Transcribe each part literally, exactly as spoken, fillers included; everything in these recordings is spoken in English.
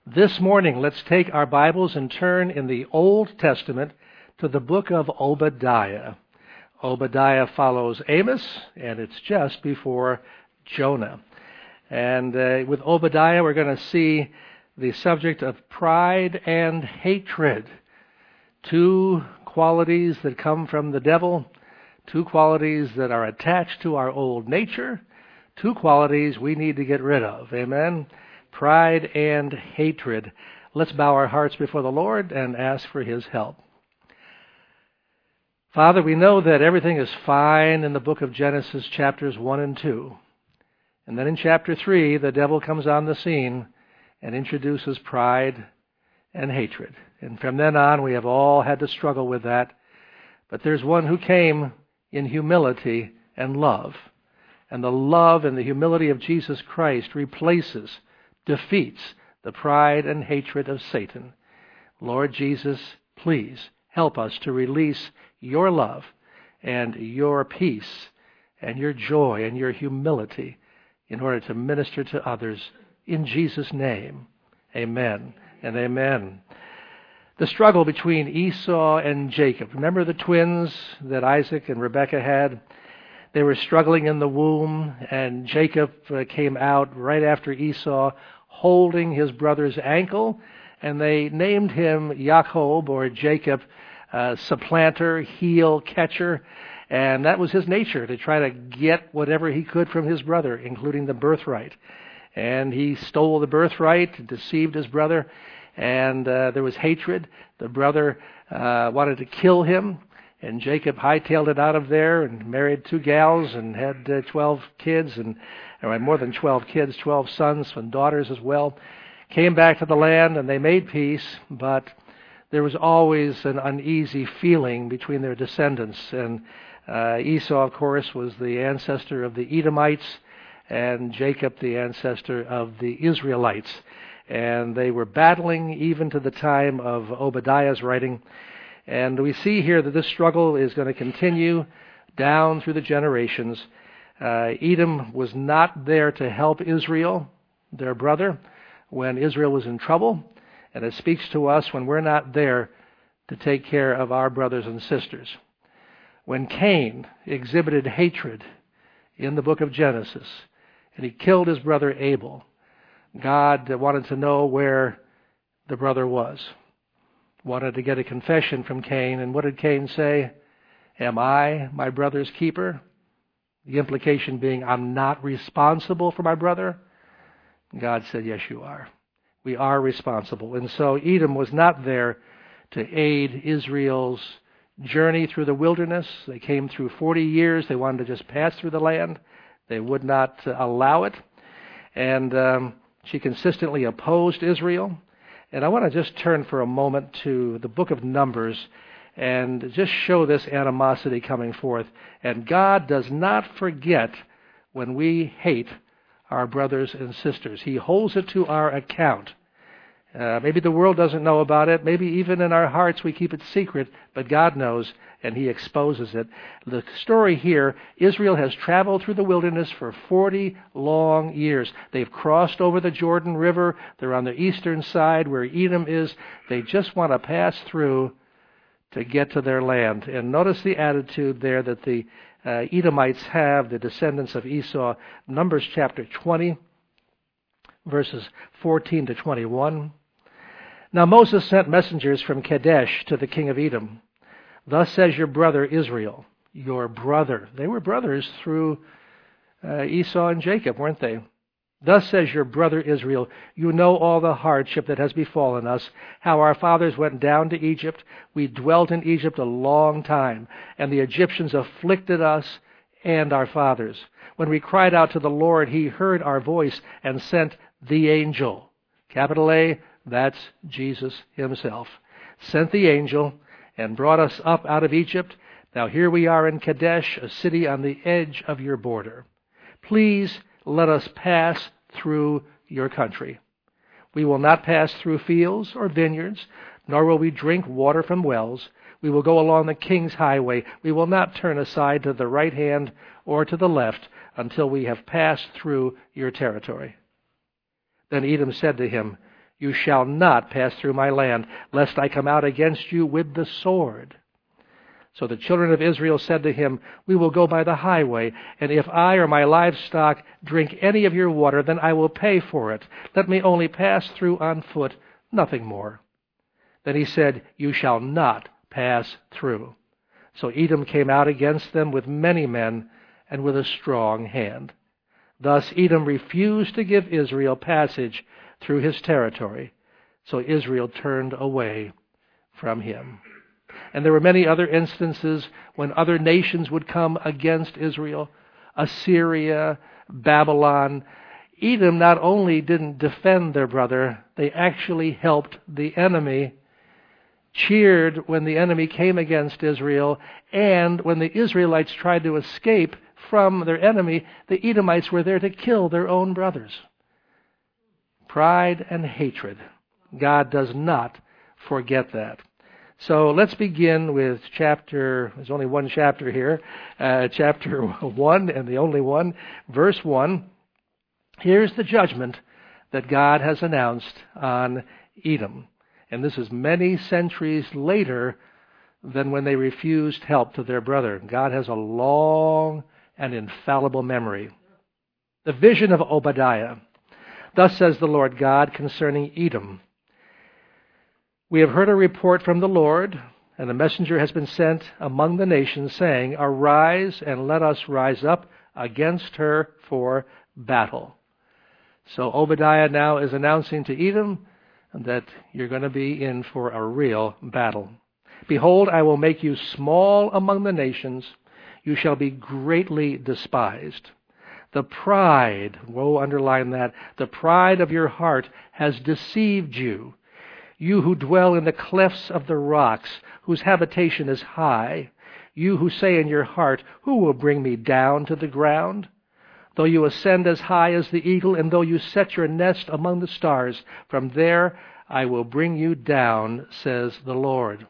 This morning, let's take our Bibles and turn in the Old Testament to the book of Obadiah. Obadiah follows Amos, and it's just before Jonah. And uh, with Obadiah, we're going to see the subject of pride and hatred. Two qualities that come from the devil, two qualities that are attached to our old nature, two qualities we need to get rid of. Amen? Pride and hatred. Let's bow our hearts before the Lord and ask for His help. Father, we know that everything is fine in the book of Genesis, chapters one and two. And then in chapter three, the devil comes on the scene and introduces pride and hatred. And from then on, we have all had to struggle with that. But there's one who came in humility and love. And the love and the humility of Jesus Christ replaces, defeats the pride and hatred of Satan. Lord Jesus, please help us to release your love and your peace and your joy and your humility in order to minister to others. In Jesus' name, amen and amen. The struggle between Esau and Jacob. Remember the twins that Isaac and Rebekah had? They were struggling in the womb, and Jacob uh, came out right after Esau, holding his brother's ankle, and they named him Jacob, or Jacob, uh, supplanter, heel catcher, and that was his nature, to try to get whatever he could from his brother, including the birthright. And he stole the birthright, deceived his brother, and uh, there was hatred. The brother uh, wanted to kill him, and Jacob hightailed it out of there and married two gals and had uh, twelve kids, and or more than twelve kids, twelve sons and daughters as well. Came back to the land, and they made peace, but there was always an uneasy feeling between their descendants. And uh, Esau, of course, was the ancestor of the Edomites, and Jacob the ancestor of the Israelites. And they were battling even to the time of Obadiah's writing. And we see here that this struggle is going to continue down through the generations. Uh, Edom was not there to help Israel, their brother, when Israel was in trouble. And it speaks to us when we're not there to take care of our brothers and sisters. When Cain exhibited hatred in the book of Genesis, and he killed his brother Abel, God wanted to know where the brother was. Wanted to get a confession from Cain. And what did Cain say? Am I my brother's keeper? The implication being, I'm not responsible for my brother. God said, yes, you are. We are responsible. And so Edom was not there to aid Israel's journey through the wilderness. They came through forty years. They wanted to just pass through the land. They would not uh, allow it. And um, she consistently opposed Israel. And I want to just turn for a moment to the book of Numbers and just show this animosity coming forth. And God does not forget when we hate our brothers and sisters. He holds it to our account. Uh, maybe the world doesn't know about it. Maybe even in our hearts we keep it secret, but God knows, and He exposes it. The story here, Israel has traveled through the wilderness for forty long years. They've crossed over the Jordan River. They're on the eastern side where Edom is. They just want to pass through to get to their land. And notice the attitude there that the uh, Edomites have, the descendants of Esau. Numbers chapter twenty, verses fourteen to twenty-one. Now Moses sent messengers from Kadesh to the king of Edom. Thus says your brother Israel, your brother. They were brothers through uh, Esau and Jacob, weren't they? Thus says your brother Israel, you know all the hardship that has befallen us, how our fathers went down to Egypt. We dwelt in Egypt a long time, and the Egyptians afflicted us and our fathers. When we cried out to the Lord, He heard our voice and sent the angel. Capital A, that's Jesus Himself. Sent the angel and brought us up out of Egypt. Now here we are in Kadesh, a city on the edge of your border. Please let us pass through your country. We will not pass through fields or vineyards, nor will we drink water from wells. We will go along the king's highway. We will not turn aside to the right hand or to the left until we have passed through your territory. Then Edom said to him, You shall not pass through my land, lest I come out against you with the sword. So the children of Israel said to him, We will go by the highway, and if I or my livestock drink any of your water, then I will pay for it. Let me only pass through on foot, nothing more. Then he said, You shall not pass through. So Edom came out against them with many men and with a strong hand. Thus Edom refused to give Israel passage through his territory. So Israel turned away from him. And there were many other instances when other nations would come against Israel. Assyria, Babylon. Edom not only didn't defend their brother, they actually helped the enemy, cheered when the enemy came against Israel, and when the Israelites tried to escape from their enemy, the Edomites were there to kill their own brothers. Pride and hatred. God does not forget that. So let's begin with chapter, there's only one chapter here, uh, chapter one, and the only one, verse one. Here's the judgment that God has announced on Edom. And this is many centuries later than when they refused help to their brother. God has a long and infallible memory. The vision of Obadiah. Thus says the Lord God concerning Edom. We have heard a report from the Lord, and a messenger has been sent among the nations, saying, Arise and let us rise up against her for battle. So Obadiah now is announcing to Edom that you're going to be in for a real battle. Behold, I will make you small among the nations. You shall be greatly despised. The pride, woe, underline that, the pride of your heart has deceived you. You who dwell in the clefts of the rocks, whose habitation is high. You who say in your heart, Who will bring me down to the ground? Though you ascend as high as the eagle, and though you set your nest among the stars, from there I will bring you down, says the Lord.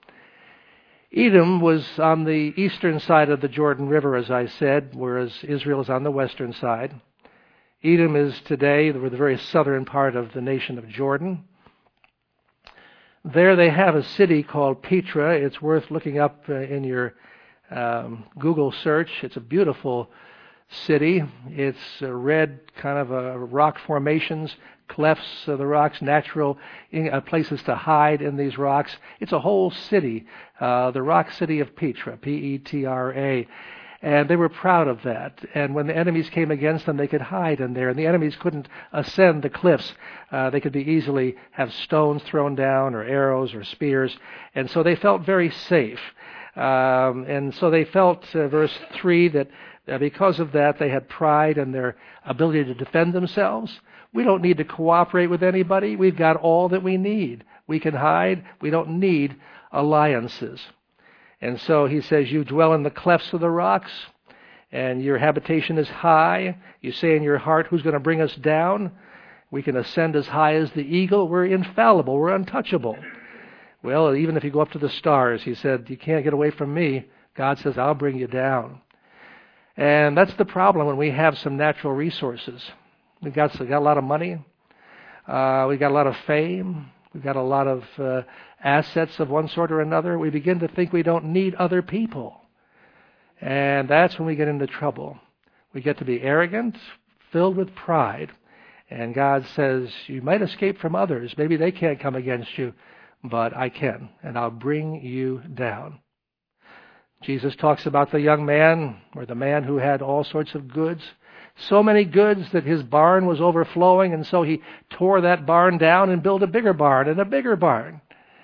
Edom was on the eastern side of the Jordan River, as I said, whereas Israel is on the western side. Edom is today the very southern part of the nation of Jordan. There they have a city called Petra. It's worth looking up uh, in your um, Google search. It's a beautiful city. It's uh, red, kind of uh, rock formations, clefts of the rocks, natural in, uh, places to hide in these rocks. It's a whole city, uh, the rock city of Petra, P E T R A. And they were proud of that. And when the enemies came against them, they could hide in there. And the enemies couldn't ascend the cliffs. Uh, they could be easily have stones thrown down or arrows or spears. And so they felt very safe. Um, and so they felt, uh, verse three, that uh, because of that, they had pride in their ability to defend themselves. We don't need to cooperate with anybody. We've got all that we need. We can hide. We don't need alliances. And so he says, you dwell in the clefts of the rocks, and your habitation is high. You say in your heart, who's going to bring us down? We can ascend as high as the eagle. We're infallible. We're untouchable. Well, even if you go up to the stars, he said, you can't get away from me. God says, I'll bring you down. And that's the problem when we have some natural resources. We've got, we've got a lot of money. Uh, we've got a lot of fame. We've got a lot of uh, assets of one sort or another. We begin to think we don't need other people. And that's when we get into trouble. We get to be arrogant, filled with pride. And God says, you might escape from others. Maybe they can't come against you, but I can, and I'll bring you down. Jesus talks about the young man, or the man who had all sorts of goods. So many goods that his barn was overflowing, and so he tore that barn down and built a bigger barn and a bigger barn.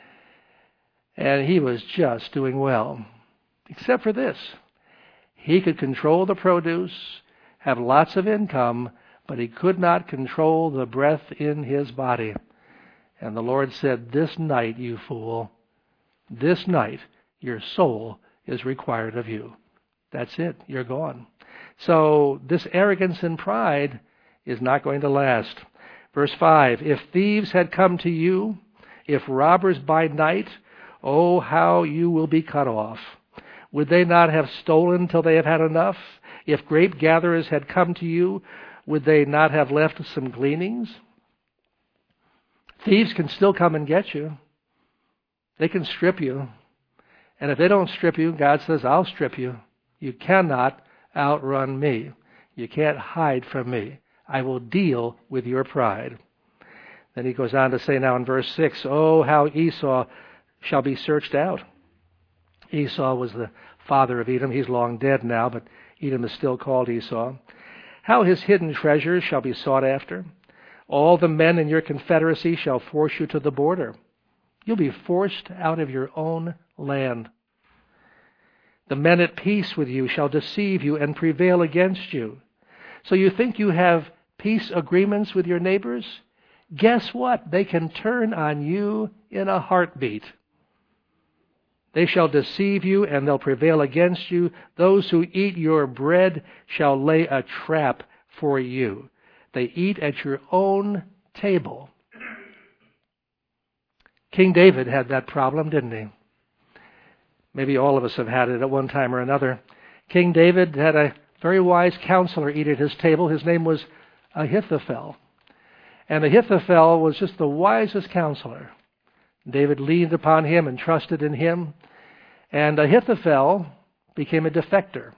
And he was just doing well. Except for this. He could control the produce, have lots of income, but he could not control the breath in his body. And the Lord said, this night, you fool, this night your soul is required of you. That's it. You're gone. So this arrogance and pride is not going to last. Verse five, if thieves had come to you, if robbers by night, oh, how you will be cut off. Would they not have stolen till they have had enough? If grape gatherers had come to you, would they not have left some gleanings? Thieves can still come and get you. They can strip you. And if they don't strip you, God says, I'll strip you. You cannot outrun me. You can't hide from me. I will deal with your pride. Then he goes on to say now in verse six, oh, how Esau shall be searched out. Esau was the father of Edom. He's long dead now, but Edom is still called Esau. How his hidden treasures shall be sought after. All the men in your confederacy shall force you to the border. You'll be forced out of your own land. The men at peace with you shall deceive you and prevail against you. So you think you have peace agreements with your neighbors? Guess what? They can turn on you in a heartbeat. They shall deceive you, and they'll prevail against you. Those who eat your bread shall lay a trap for you. They eat at your own table. King David had that problem, didn't he? Maybe all of us have had it at one time or another. King David had a very wise counselor eat at his table. His name was Ahithophel. And Ahithophel was just the wisest counselor. David leaned upon him and trusted in him. And Ahithophel became a defector.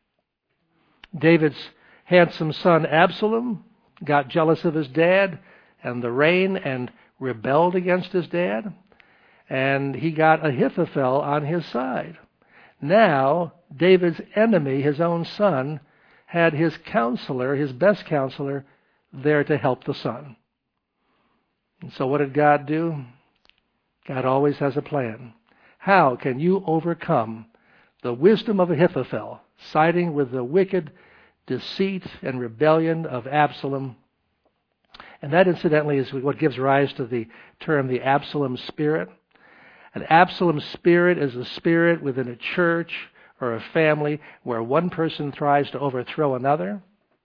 David's handsome son Absalom got jealous of his dad and the reign and rebelled against his dad. And he got Ahithophel on his side. Now, David's enemy, his own son, had his counselor, his best counselor, there to help the son. And so what did God do? God always has a plan. How can you overcome the wisdom of Ahithophel, siding with the wicked deceit and rebellion of Absalom? And that, incidentally, is what gives rise to the term the Absalom spirit. An Absalom spirit is a spirit within a church or a family where one person tries to overthrow another.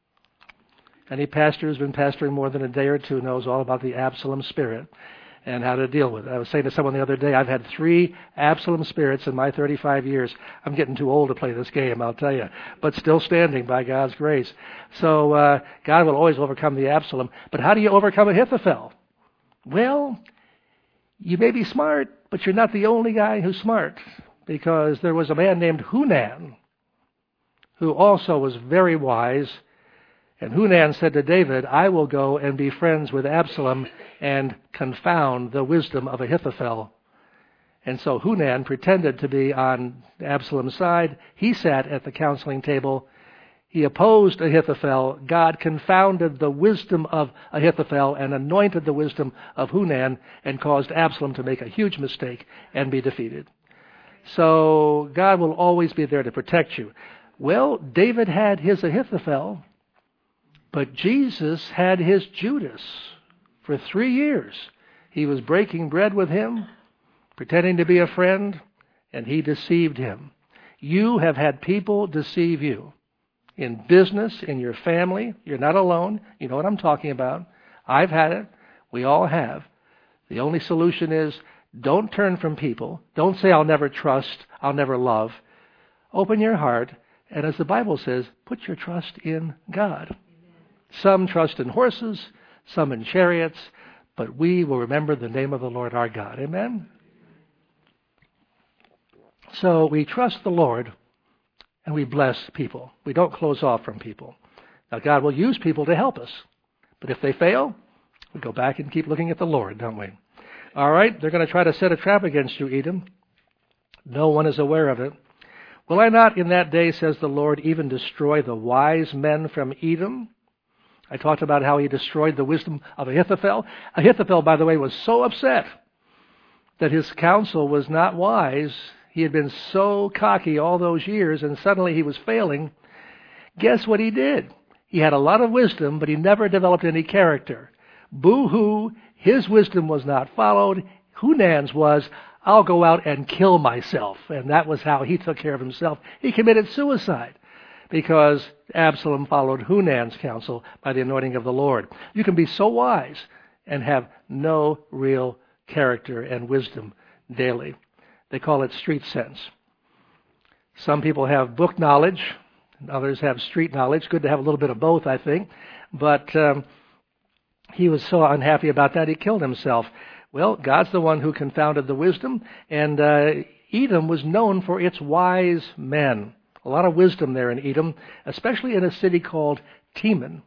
Any pastor who's been pastoring more than a day or two knows all about the Absalom spirit and how to deal with it. I was saying to someone the other day, I've had three Absalom spirits in my thirty-five years. I'm getting too old to play this game, I'll tell you, but still standing by God's grace. So uh, God will always overcome the Absalom. But how do you overcome Ahithophel? Well, you may be smart, but you're not the only guy who's smart, because there was a man named Hunan who also was very wise. And Hunan said to David, I will go and be friends with Absalom and confound the wisdom of Ahithophel. And so Hunan pretended to be on Absalom's side. He sat at the counseling table. He opposed Ahithophel. God confounded the wisdom of Ahithophel and anointed the wisdom of Hunan and caused Absalom to make a huge mistake and be defeated. So God will always be there to protect you. Well, David had his Ahithophel, but Jesus had his Judas. For three years, he was breaking bread with him, pretending to be a friend, and he deceived him. You have had people deceive you. In business, in your family, you're not alone. You know what I'm talking about. I've had it. We all have. The only solution is don't turn from people. Don't say, I'll never trust, I'll never love. Open your heart, and as the Bible says, put your trust in God. Some trust in horses, some in chariots, but we will remember the name of the Lord our God. Amen? So we trust the Lord and we bless people. We don't close off from people. Now God will use people to help us. But if they fail, we go back and keep looking at the Lord, don't we? All right, they're going to try to set a trap against you, Edom. No one is aware of it. Will I not in that day, says the Lord, even destroy the wise men from Edom? I talked about how he destroyed the wisdom of Ahithophel. Ahithophel, by the way, was so upset that his counsel was not wise. He had been so cocky all those years, and suddenly he was failing. Guess what he did? He had a lot of wisdom, but he never developed any character. Boo-hoo, his wisdom was not followed. Hunan's was, I'll go out and kill myself. And that was how he took care of himself. He committed suicide because Absalom followed Hunan's counsel by the anointing of the Lord. You can be so wise and have no real character and wisdom daily. They call it street sense. Some people have book knowledge, and others have street knowledge. Good to have a little bit of both, I think. But um, he was so unhappy about that, he killed himself. Well, God's the one who confounded the wisdom, and uh, Edom was known for its wise men. A lot of wisdom there in Edom, especially in a city called Teman.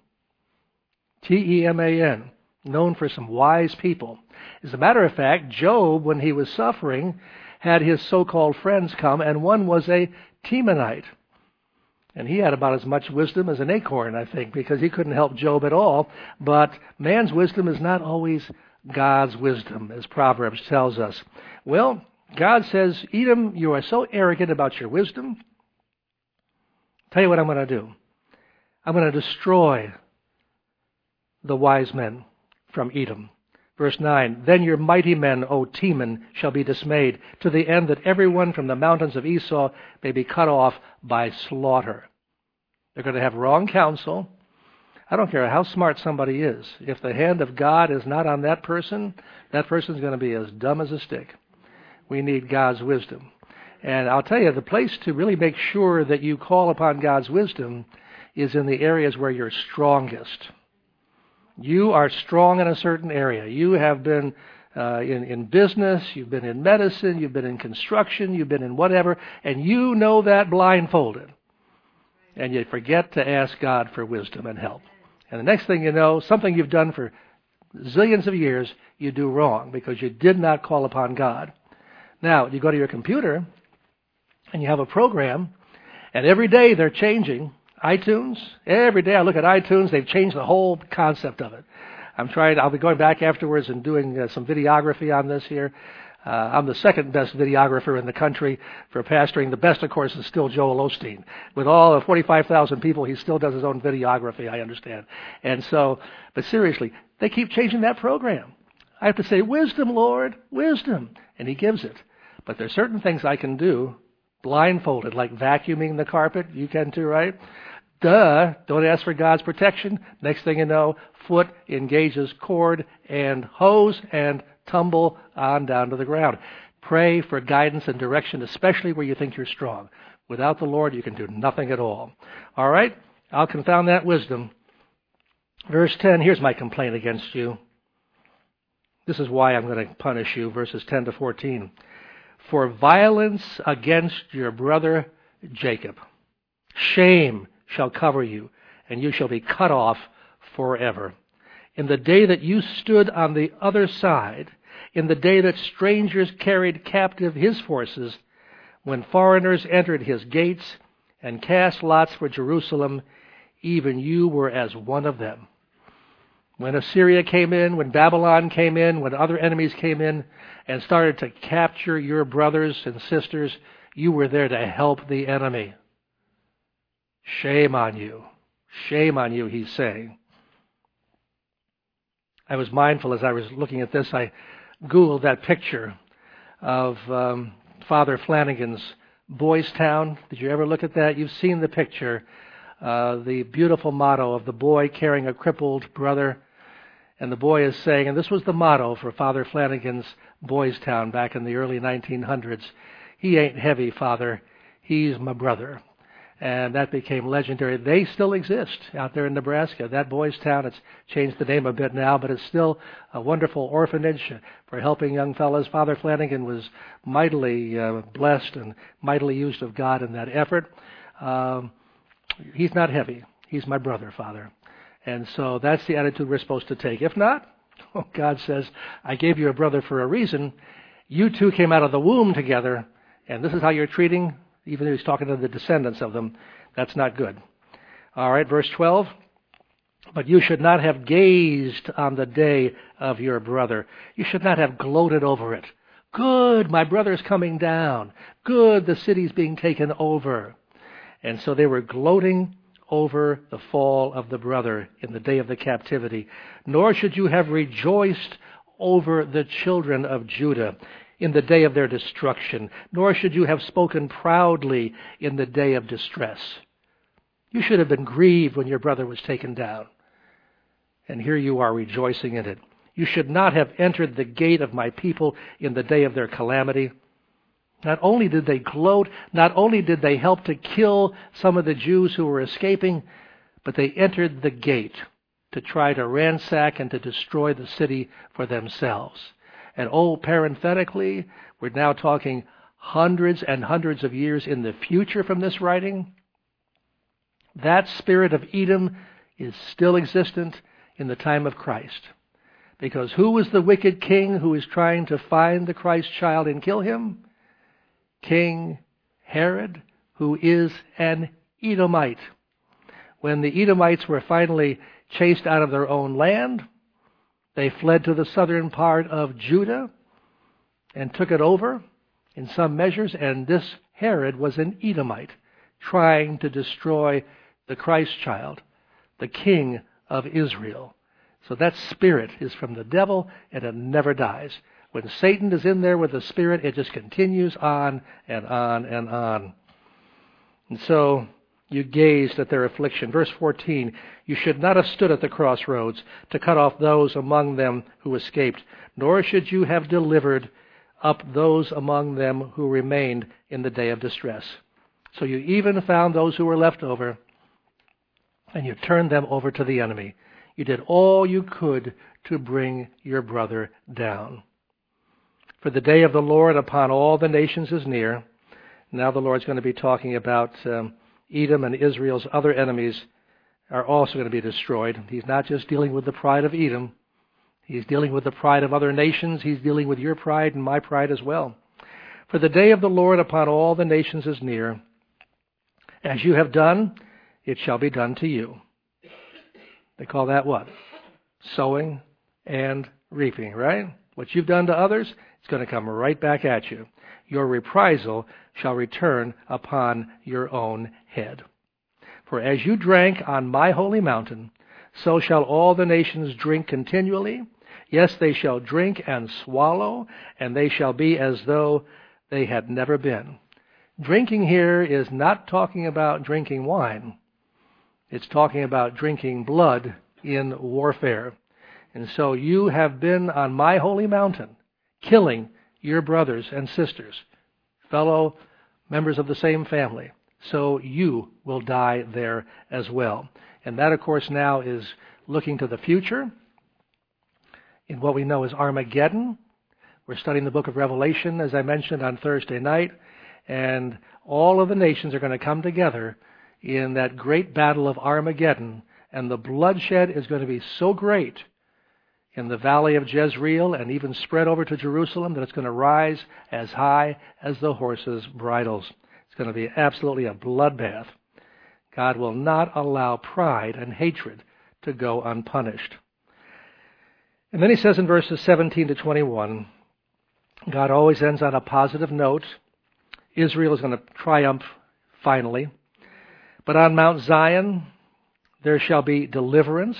T E M A N, known for some wise people. As a matter of fact, Job, when he was suffering, had his so-called friends come, and one was a Temanite. And he had about as much wisdom as an acorn, I think, because he couldn't help Job at all. But man's wisdom is not always God's wisdom, as Proverbs tells us. Well, God says, Edom, you are so arrogant about your wisdom. Tell you what I'm going to do. I'm going to destroy the wise men from Edom. Verse nine, then your mighty men, O Teman, shall be dismayed, to the end that everyone from the mountains of Esau may be cut off by slaughter. They're going to have wrong counsel. I don't care how smart somebody is. If the hand of God is not on that person, that person's going to be as dumb as a stick. We need God's wisdom. And I'll tell you, the place to really make sure that you call upon God's wisdom is in the areas where you're strongest. You are strong in a certain area. You have been uh, in, in business, you've been in medicine, you've been in construction, you've been in whatever, and you know that blindfolded. And you forget to ask God for wisdom and help. And the next thing you know, something you've done for zillions of years, you do wrong because you did not call upon God. Now, you go to your computer and you have a program, and every day they're changing iTunes. Every day I look at iTunes, they've changed the whole concept of it. I'm trying, I'll be going back afterwards and doing uh, some videography on this here. Uh, I'm the second best videographer in the country for pastoring. The best, of course, is still Joel Osteen. With all of forty-five thousand people, he still does his own videography, I understand. And so, but seriously, they keep changing that program. I have to say, wisdom, Lord, wisdom. And he gives it. But there's certain things I can do blindfolded, like vacuuming the carpet. You can too, right? Duh, don't ask for God's protection. Next thing you know, foot engages cord and hose and tumble on down to the ground. Pray for guidance and direction, especially where you think you're strong. Without the Lord, you can do nothing at all. All right? I'll confound that wisdom. Verse ten, here's my complaint against you. This is why I'm going to punish you, verses ten to fourteen. For violence against your brother Jacob, shame shall cover you, and you shall be cut off forever. In the day that you stood on the other side, in the day that strangers carried captive his forces, when foreigners entered his gates and cast lots for Jerusalem, even you were as one of them. When Assyria came in, when Babylon came in, when other enemies came in and started to capture your brothers and sisters, you were there to help the enemy. Shame on you. Shame on you, he's saying. I was mindful as I was looking at this. I Googled that picture of um, Father Flanagan's Boys Town. Did you ever look at that? You've seen the picture. Uh, the beautiful motto of the boy carrying a crippled brother. And the boy is saying, and this was the motto for Father Flanagan's Boys Town back in the early nineteen hundreds, he ain't heavy, Father. He's my brother. And that became legendary. They still exist out there in Nebraska. That Boys Town, it's changed the name a bit now, but it's still a wonderful orphanage for helping young fellows. Father Flanagan was mightily uh, blessed and mightily used of God in that effort. Um, he's not heavy. He's my brother, Father. And so that's the attitude we're supposed to take. If not, oh, God says, I gave you a brother for a reason. You two came out of the womb together, and this is how you're treating. Even though he's talking to the descendants of them, that's not good. All right, verse twelve. But you should not have gazed on the day of your brother. You should not have gloated over it. Good, my brother's coming down. Good, the city's being taken over. And so they were gloating over the fall of the brother in the day of the captivity. Nor should you have rejoiced over the children of Judah in the day of their destruction, nor should you have spoken proudly in the day of distress. You should have been grieved when your brother was taken down. And here you are rejoicing in it. You should not have entered the gate of my people in the day of their calamity. Not only did they gloat, not only did they help to kill some of the Jews who were escaping, but they entered the gate. to try to ransack and to destroy the city for themselves. And oh, parenthetically, we're now talking hundreds and hundreds of years in the future from this writing. That spirit of Edom is still existent in the time of Christ. Because who was the wicked king who is trying to find the Christ child and kill him? King Herod, who is an Edomite. When the Edomites were finally chased out of their own land, they fled to the southern part of Judah and took it over in some measures, and this Herod was an Edomite trying to destroy the Christ child, the king of Israel. So that spirit is from the devil, and it never dies. When Satan is in there with the spirit, it just continues on and on and on. And so you gazed at their affliction. Verse fourteen, you should not have stood at the crossroads to cut off those among them who escaped, nor should you have delivered up those among them who remained in the day of distress. So you even found those who were left over, and you turned them over to the enemy. You did all you could to bring your brother down. For the day of the Lord upon all the nations is near. Now the Lord's going to be talking about um, Edom, and Israel's other enemies are also going to be destroyed. He's not just dealing with the pride of Edom. He's dealing with the pride of other nations. He's dealing with your pride and my pride as well. For the day of the Lord upon all the nations is near. As you have done, it shall be done to you. They call that what? Sowing and reaping, right? What you've done to others, it's going to come right back at you. Your reprisal shall return upon your own head. For as you drank on my holy mountain, so shall all the nations drink continually. Yes, they shall drink and swallow, and they shall be as though they had never been. Drinking here is not talking about drinking wine. It's talking about drinking blood in warfare. And so you have been on my holy mountain, killing your brothers and sisters, fellow members of the same family. So you will die there as well. And that, of course, now is looking to the future in what we know as Armageddon. We're studying the book of Revelation, as I mentioned, on Thursday night. And all of the nations are going to come together in that great battle of Armageddon. And the bloodshed is going to be so great in the valley of Jezreel and even spread over to Jerusalem that it's going to rise as high as the horses' bridles. It's going to be absolutely a bloodbath. God will not allow pride and hatred to go unpunished. And then he says in verses seventeen to twenty-one, God always ends on a positive note. Israel is going to triumph finally. But on Mount Zion there shall be deliverance.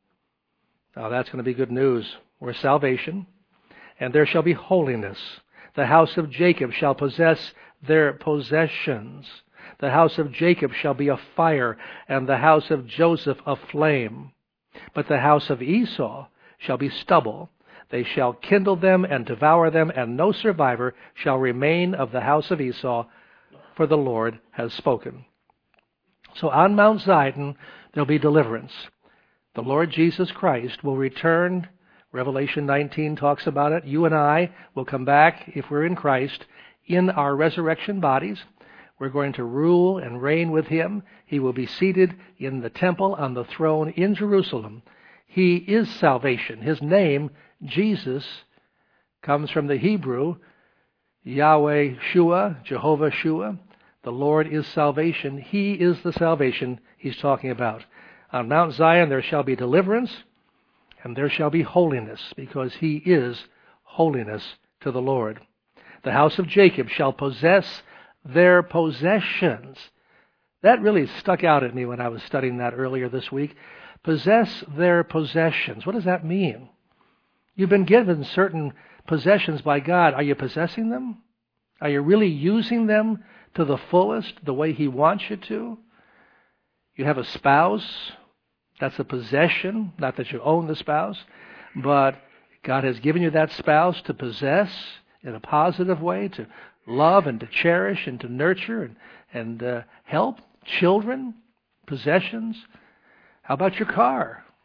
Now that's going to be good news, or salvation. And there shall be holiness. The house of Jacob shall possess their possessions. The house of Jacob shall be a fire, and the house of Joseph a flame. But the house of Esau shall be stubble. They shall kindle them and devour them, and no survivor shall remain of the house of Esau, for the Lord has spoken. So on Mount Zion there'll be deliverance. The Lord Jesus Christ will return. Revelation nineteen talks about it. You and I will come back, if we're in Christ, in our resurrection bodies. We're going to rule and reign with him. He will be seated in the temple on the throne in Jerusalem. He is salvation. His name, Jesus, comes from the Hebrew, Yahweh Shua, Jehovah Shua. The Lord is salvation. He is the salvation he's talking about. On Mount Zion there shall be deliverance, and there shall be holiness, because he is holiness to the Lord. The house of Jacob shall possess their possessions. That really stuck out at me when I was studying that earlier this week. Possess their possessions. What does that mean? You've been given certain possessions by God. Are you possessing them? Are you really using them to the fullest, the way he wants you to? You have a spouse. That's a possession. Not that you own the spouse, but God has given you that spouse to possess in a positive way, to love and to cherish and to nurture and, and uh, help. Children, possessions. How about your car?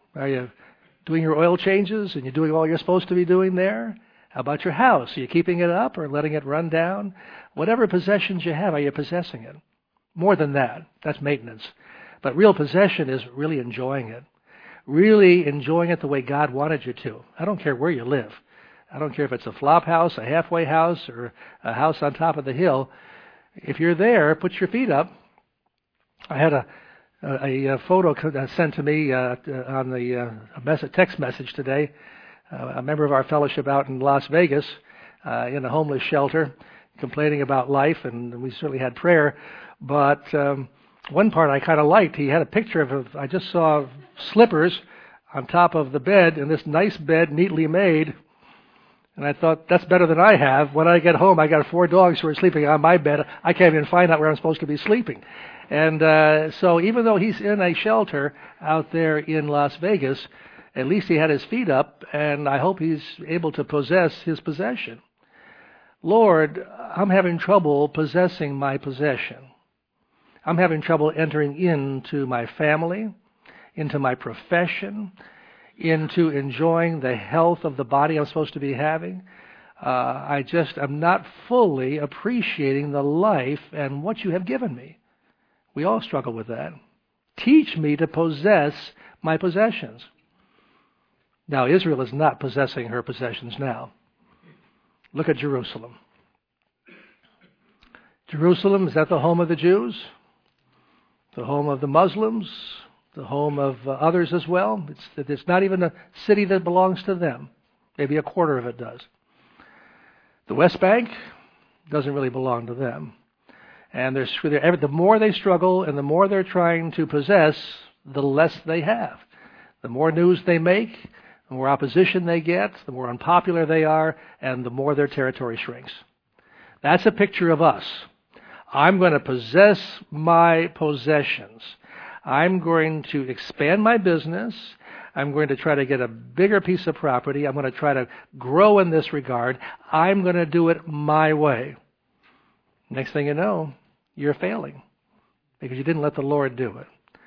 Are you doing your oil changes and you're doing all you're supposed to be doing there? How about your house? Are you keeping it up or letting it run down? Whatever possessions you have, are you possessing it? More than that, that's maintenance. But real possession is really enjoying it. Really enjoying it the way God wanted you to. I don't care where you live. I don't care if it's a flop house, a halfway house, or a house on top of the hill. If you're there, put your feet up. I had a a, a photo sent to me uh, on the uh, a message, text message today. Uh, a member of our fellowship out in Las Vegas uh, in a homeless shelter, complaining about life, and we certainly had prayer. But um, one part I kind of liked. He had a picture of, I just saw slippers on top of the bed, and this nice bed, neatly made. And I thought, that's better than I have. When I get home, I got four dogs who are sleeping on my bed. I can't even find out where I'm supposed to be sleeping. And uh, so even though he's in a shelter out there in Las Vegas, at least he had his feet up, and I hope he's able to possess his possession. Lord, I'm having trouble possessing my possession. I'm having trouble entering into my family, into my profession, into enjoying the health of the body I'm supposed to be having. Uh, I just am not fully appreciating the life and what you have given me. We all struggle with that. Teach me to possess my possessions. Now, Israel is not possessing her possessions now. Look at Jerusalem. Jerusalem, is that the home of the Jews? The home of the Muslims? The home of uh, others as well? It's, it's not even a city that belongs to them. Maybe a quarter of it does. The West Bank doesn't really belong to them. And they're, they're, the more they struggle and the more they're trying to possess, the less they have. The more news they make, the more opposition they get, the more unpopular they are, and the more their territory shrinks. That's a picture of us. I'm going to possess my possessions. I'm going to expand my business. I'm going to try to get a bigger piece of property. I'm going to try to grow in this regard. I'm going to do it my way. Next thing you know, you're failing because you didn't let the Lord do it.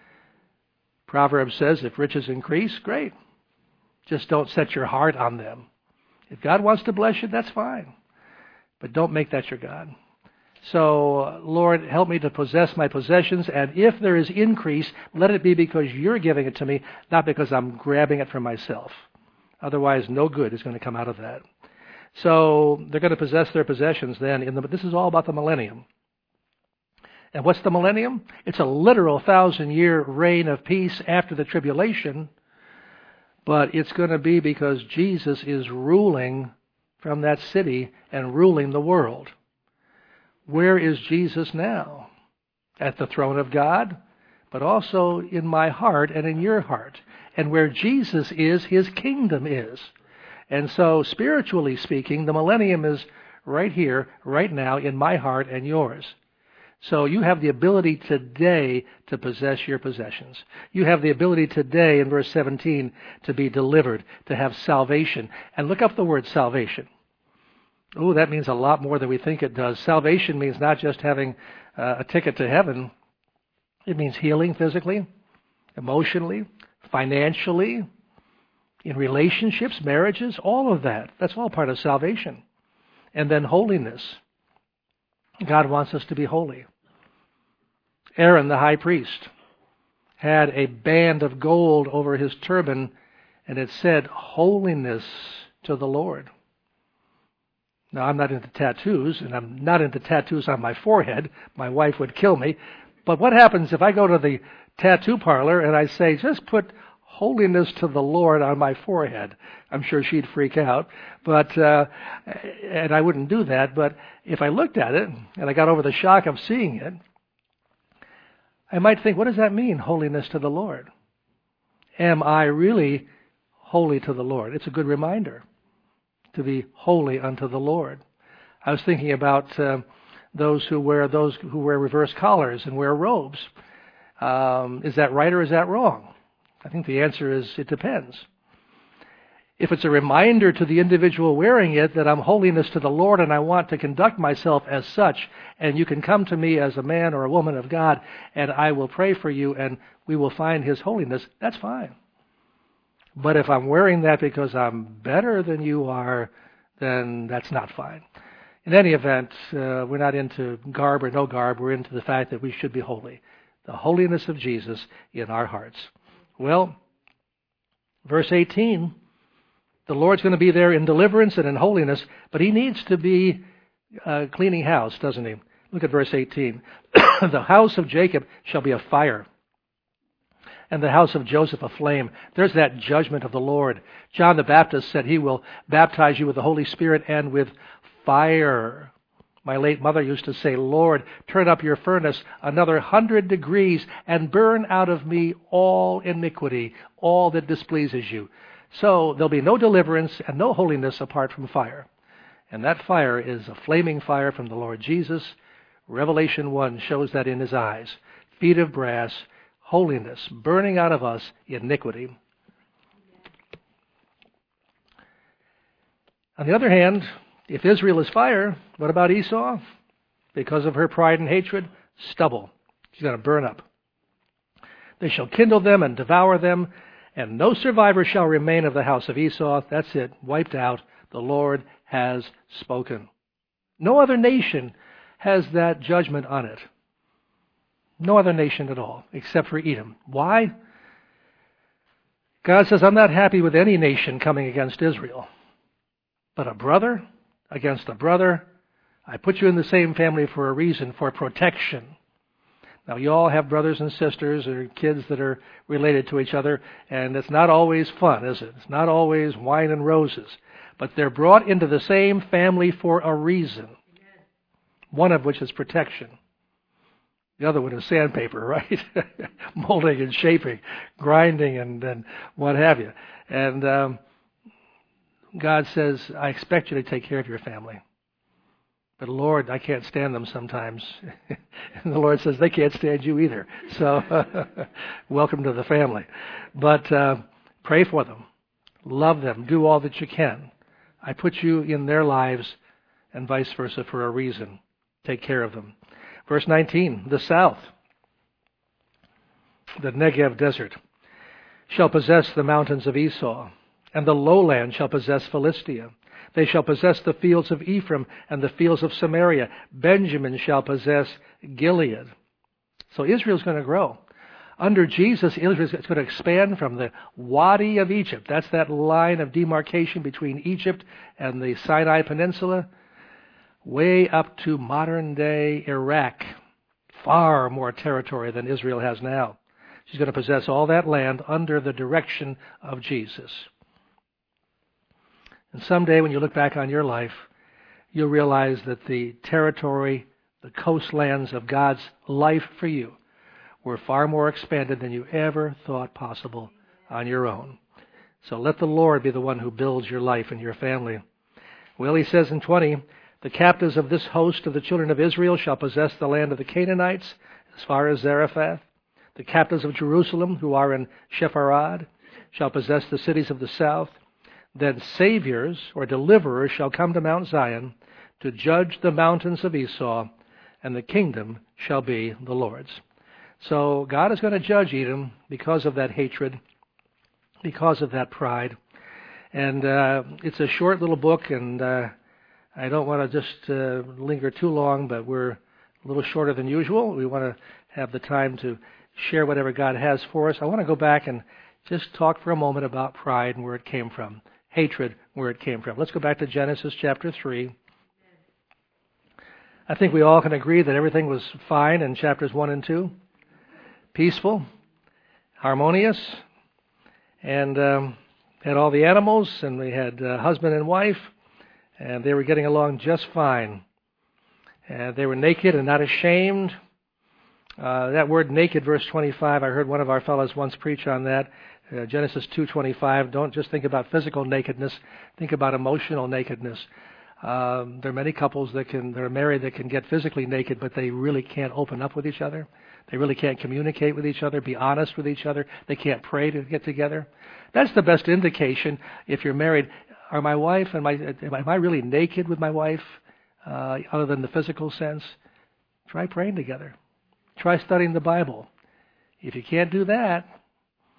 Proverbs says, if riches increase, great. Just don't set your heart on them. If God wants to bless you, that's fine. But don't make that your God. So, Lord, help me to possess my possessions, and if there is increase, let it be because you're giving it to me, not because I'm grabbing it for myself. Otherwise, no good is going to come out of that. So, they're going to possess their possessions then. In the, this is all about the millennium. And what's the millennium? It's a literal thousand-year reign of peace after the tribulation, but it's going to be because Jesus is ruling from that city and ruling the world. Where is Jesus now? At the throne of God, but also in my heart and in your heart. And where Jesus is, his kingdom is. And so, spiritually speaking, the millennium is right here, right now, in my heart and yours. So you have the ability today to possess your possessions. You have the ability today, in verse seventeen, to be delivered, to have salvation. And look up the word salvation. Oh, that means a lot more than we think it does. Salvation means not just having uh, a ticket to heaven. It means healing physically, emotionally, financially, in relationships, marriages, all of that. That's all part of salvation. And then holiness. God wants us to be holy. Aaron, the high priest, had a band of gold over his turban, and it said, holiness to the Lord. Now, I'm not into tattoos, and I'm not into tattoos on my forehead. My wife would kill me. But what happens if I go to the tattoo parlor and I say, just put holiness to the Lord on my forehead? I'm sure she'd freak out, but uh, and I wouldn't do that. But if I looked at it and I got over the shock of seeing it, I might think, what does that mean, holiness to the Lord? Am I really holy to the Lord? It's a good reminder to be holy unto the Lord. I was thinking about uh, those who wear those who wear reverse collars and wear robes. Um, is that right or is that wrong? I think the answer is it depends. If it's a reminder to the individual wearing it that I'm holiness to the Lord and I want to conduct myself as such, and you can come to me as a man or a woman of God and I will pray for you and we will find his holiness, that's fine. But if I'm wearing that because I'm better than you are, then that's not fine. In any event, uh, we're not into garb or no garb. We're into the fact that we should be holy. The holiness of Jesus in our hearts. Well, verse eighteen, the Lord's going to be there in deliverance and in holiness, but He needs to be uh, cleaning house, doesn't He? Look at verse eighteen. The house of Jacob shall be a fire, and the house of Joseph a flame. There's that judgment of the Lord. John the Baptist said He will baptize you with the Holy Spirit and with fire. My late mother used to say, Lord, turn up your furnace another hundred degrees and burn out of me all iniquity, all that displeases you. So there'll be no deliverance and no holiness apart from fire. And that fire is a flaming fire from the Lord Jesus. Revelation one shows that in His eyes. Feet of brass, holiness, burning out of us iniquity. On the other hand, if Israel is fire, what about Esau? Because of her pride and hatred, stubble. She's going to burn up. They shall kindle them and devour them, and no survivor shall remain of the house of Esau. That's it, wiped out. The Lord has spoken. No other nation has that judgment on it. No other nation at all, except for Edom. Why? God says, I'm not happy with any nation coming against Israel. But a brother against a brother, I put you in the same family for a reason, for protection. Now, you all have brothers and sisters or kids that are related to each other, and it's not always fun, is it? It's not always wine and roses. But they're brought into the same family for a reason, one of which is protection. The other one is sandpaper, right? Molding and shaping, grinding and, and what have you. And um, God says, I expect you to take care of your family. But Lord, I can't stand them sometimes. And the Lord says, they can't stand you either. So welcome to the family. But uh, pray for them. Love them. Do all that you can. I put you in their lives and vice versa for a reason. Take care of them. Verse nineteen, the south, the Negev desert, shall possess the mountains of Esau, and the lowland shall possess Philistia. They shall possess the fields of Ephraim and the fields of Samaria. Benjamin shall possess Gilead. So Israel's going to grow. Under Jesus, Israel's going to expand from the Wadi of Egypt. That's that line of demarcation between Egypt and the Sinai Peninsula, way up to modern-day Iraq. Far more territory than Israel has now. She's going to possess all that land under the direction of Jesus. And someday when you look back on your life, you'll realize that the territory, the coastlands of God's life for you were far more expanded than you ever thought possible on your own. So let the Lord be the one who builds your life and your family. Well, he says in twenty, the captives of this host of the children of Israel shall possess the land of the Canaanites as far as Zarephath. The captives of Jerusalem who are in Shepharad shall possess the cities of the south. Then saviors or deliverers shall come to Mount Zion to judge the mountains of Esau, and the kingdom shall be the Lord's. So God is going to judge Edom because of that hatred, because of that pride. And uh, it's a short little book, and uh, I don't want to just uh, linger too long, but we're a little shorter than usual. We want to have the time to share whatever God has for us. I want to go back and just talk for a moment about pride and where it came from. Hatred, where it came from. Let's go back to Genesis chapter three. I think we all can agree that everything was fine in chapters one and two. Peaceful, harmonious, and um, had all the animals, and we had uh, husband and wife, and they were getting along just fine. And they were naked and not ashamed. Uh, that word naked, verse twenty-five, I heard one of our fellows once preach on that. Uh, Genesis two twenty-five, don't just think about physical nakedness, think about emotional nakedness. Um, there are many couples that can, that are married that can get physically naked, but they really can't open up with each other. They really can't communicate with each other, be honest with each other. They can't pray to get together. That's the best indication if you're married. Are my wife and my, am I really naked with my wife, uh, other than the physical sense? Try praying together. Try studying the Bible. If you can't do that,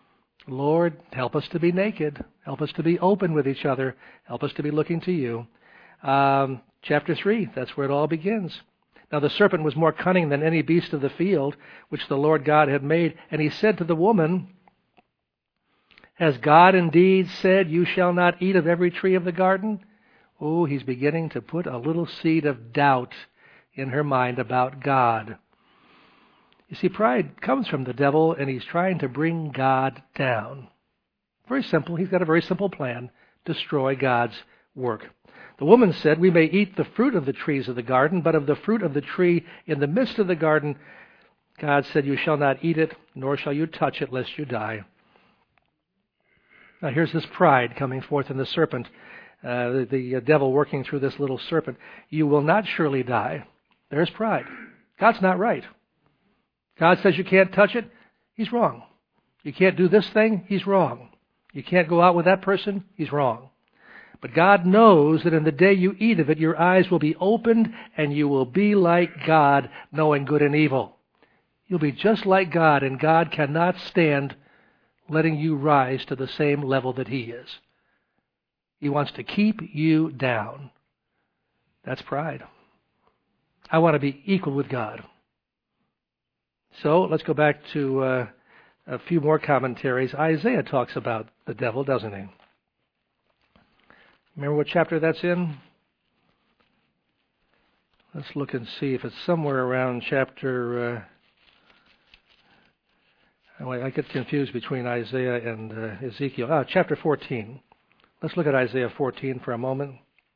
Lord, help us to be naked. Help us to be open with each other. Help us to be looking to you. Um, chapter three, that's where it all begins. Now the serpent was more cunning than any beast of the field, which the Lord God had made. And he said to the woman, has God indeed said, you shall not eat of every tree of the garden? Oh, he's beginning to put a little seed of doubt in her mind about God. You see, pride comes from the devil, and he's trying to bring God down. Very simple. He's got a very simple plan: destroy God's work. The woman said, we may eat the fruit of the trees of the garden, but of the fruit of the tree in the midst of the garden, God said, you shall not eat it, nor shall you touch it, lest you die. Now here's this pride coming forth in the serpent, uh, the, the devil working through this little serpent. You will not surely die. There's pride. God's not right. God says you can't touch it. He's wrong. You can't do this thing. He's wrong. You can't go out with that person. He's wrong. But God knows that in the day you eat of it, your eyes will be opened and you will be like God, knowing good and evil. You'll be just like God, and God cannot stand letting you rise to the same level that He is. He wants to keep you down. That's pride. I want to be equal with God. So let's go back to uh, a few more commentaries. Isaiah talks about the devil, doesn't he? Remember what chapter that's in? Let's look and see if it's somewhere around chapter... Uh, I get confused between Isaiah and uh, Ezekiel. Ah, chapter fourteen. Let's look at Isaiah fourteen for a moment.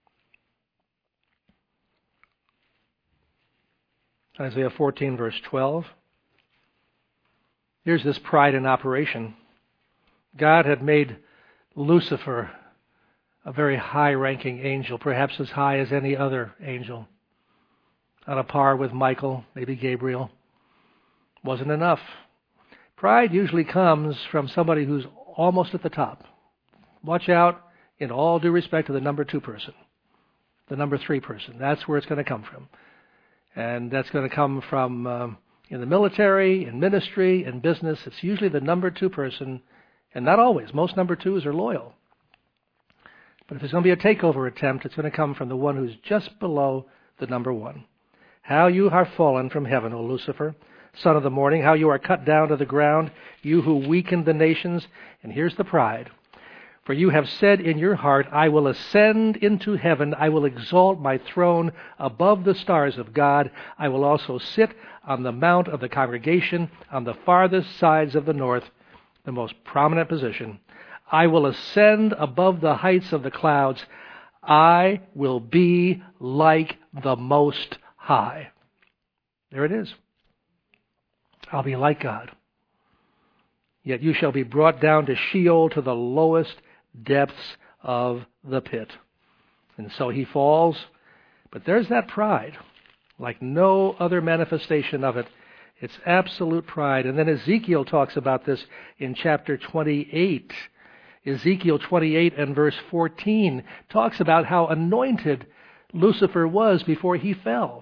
Isaiah fourteen, verse twelve. Here's this pride in operation. God had made Lucifer a very high-ranking angel, perhaps as high as any other angel, on a par with Michael, maybe Gabriel. Wasn't enough. Pride usually comes from somebody who's almost at the top. Watch out, in all due respect, to the number two person, the number three person. That's where it's going to come from. And that's going to come from um, in the military, in ministry, in business. It's usually the number two person, and not always. Most number twos are loyal. But if there's going to be a takeover attempt, it's going to come from the one who's just below the number one. How you are fallen from heaven, O Lucifer, son of the morning, how you are cut down to the ground, you who weakened the nations. And here's the pride. For you have said in your heart, I will ascend into heaven, I will exalt my throne above the stars of God, I will also sit on the mount of the congregation on the farthest sides of the north, the most prominent position. I will ascend above the heights of the clouds, I will be like the Most High. There it is. I'll be like God. Yet you shall be brought down to Sheol, to the lowest depths of the pit. And so he falls. But there's that pride, like no other manifestation of it. It's absolute pride. And then Ezekiel talks about this in chapter twenty-eight. Ezekiel twenty-eight and verse fourteen talks about how anointed Lucifer was before he fell.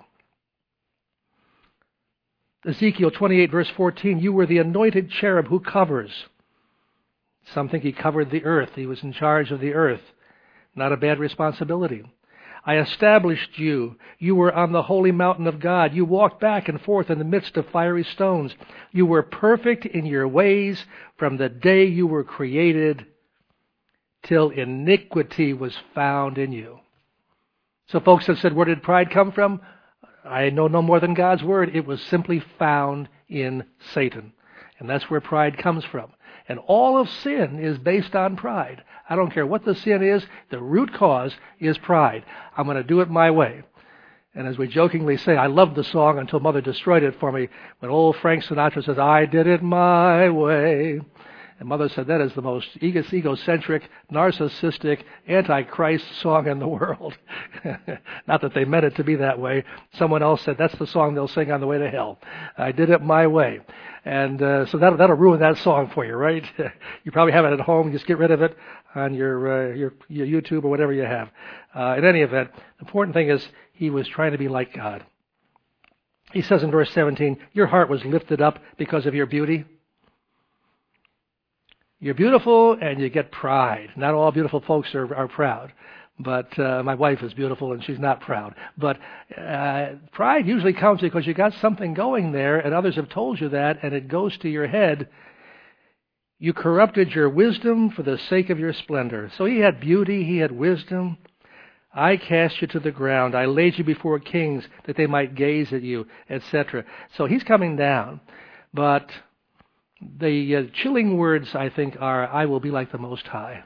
Ezekiel twenty-eight, verse fourteen, you were the anointed cherub who covers. Some think he covered the earth. He was in charge of the earth. Not a bad responsibility. I established you. You were on the holy mountain of God. You walked back and forth in the midst of fiery stones. You were perfect in your ways from the day you were created till iniquity was found in you. So folks have said, where did pride come from? I know no more than God's word. It was simply found in Satan. And that's where pride comes from. And all of sin is based on pride. I don't care what the sin is. The root cause is pride. I'm going to do it my way. And as we jokingly say, I loved the song until Mother destroyed it for me. When old Frank Sinatra says, I did it my way. And Mother said, that is the most egocentric, narcissistic, antichrist song in the world. Not that they meant it to be that way. Someone else said, that's the song they'll sing on the way to hell. I did it my way. And uh, so that, that'll ruin that song for you, right? You probably have it at home. Just get rid of it on your, uh, your, your YouTube or whatever you have. Uh, in any event, the important thing is he was trying to be like God. He says in verse seventeen, your heart was lifted up because of your beauty. You're beautiful and you get pride. Not all beautiful folks are, are proud. But uh, my wife is beautiful and she's not proud. But uh, pride usually comes because you got something going there and others have told you that and it goes to your head. You corrupted your wisdom for the sake of your splendor. So he had beauty, he had wisdom. I cast you to the ground. I laid you before kings that they might gaze at you, et cetera. So he's coming down. But the uh, chilling words, I think, are, I will be like the Most High.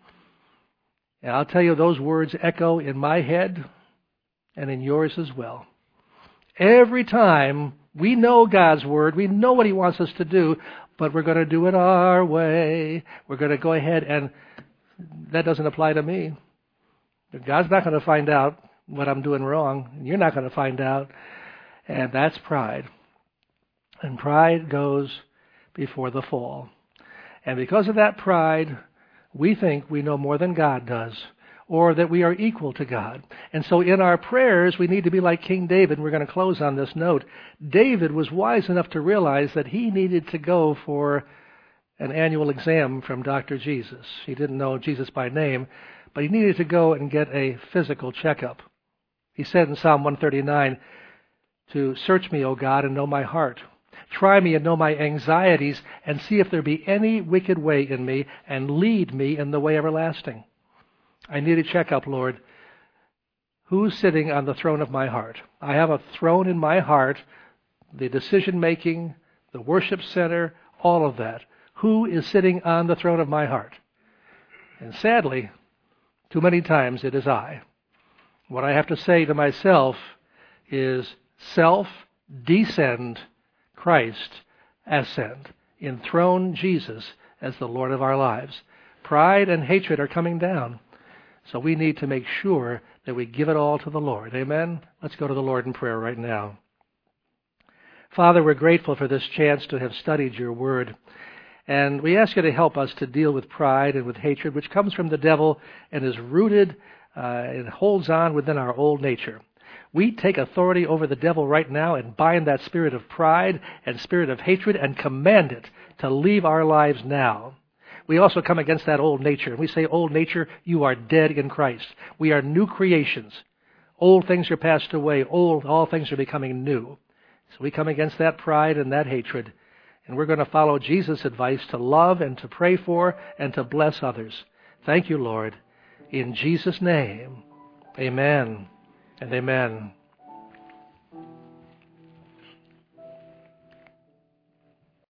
And I'll tell you, those words echo in my head and in yours as well. Every time we know God's Word, we know what He wants us to do, but we're going to do it our way. We're going to go ahead, and that doesn't apply to me. God's not going to find out what I'm doing wrong, and you're not going to find out. And that's pride. And pride goes before the fall. And because of that pride, we think we know more than God does, or that we are equal to God. And so in our prayers, we need to be like King David. We're going to close on this note. David was wise enough to realize that he needed to go for an annual exam from Doctor Jesus. He didn't know Jesus by name, but he needed to go and get a physical checkup. He said in Psalm one thirty-nine, to search me, O God, and know my heart. Try me and know my anxieties, and see if there be any wicked way in me, and lead me in the way everlasting. I need a checkup, Lord. Who's sitting on the throne of my heart? I have a throne in my heart, the decision-making, the worship center, all of that. Who is sitting on the throne of my heart? And sadly, too many times it is I. What I have to say to myself is, self, descend, Christ, ascend. Enthrone Jesus as the Lord of our lives. Pride and hatred are coming down. So we need to make sure that we give it all to the Lord. Amen? Let's go to the Lord in prayer right now. Father, we're grateful for this chance to have studied your word. And we ask you to help us to deal with pride and with hatred, which comes from the devil and is rooted uh, and holds on within our old nature. We take authority over the devil right now and bind that spirit of pride and spirit of hatred and command it to leave our lives now. We also come against that old nature. And we say, old nature, you are dead in Christ. We are new creations. Old things are passed away. Old, all things are becoming new. So we come against that pride and that hatred. And we're going to follow Jesus' advice to love and to pray for and to bless others. Thank you, Lord. In Jesus' name, amen and amen.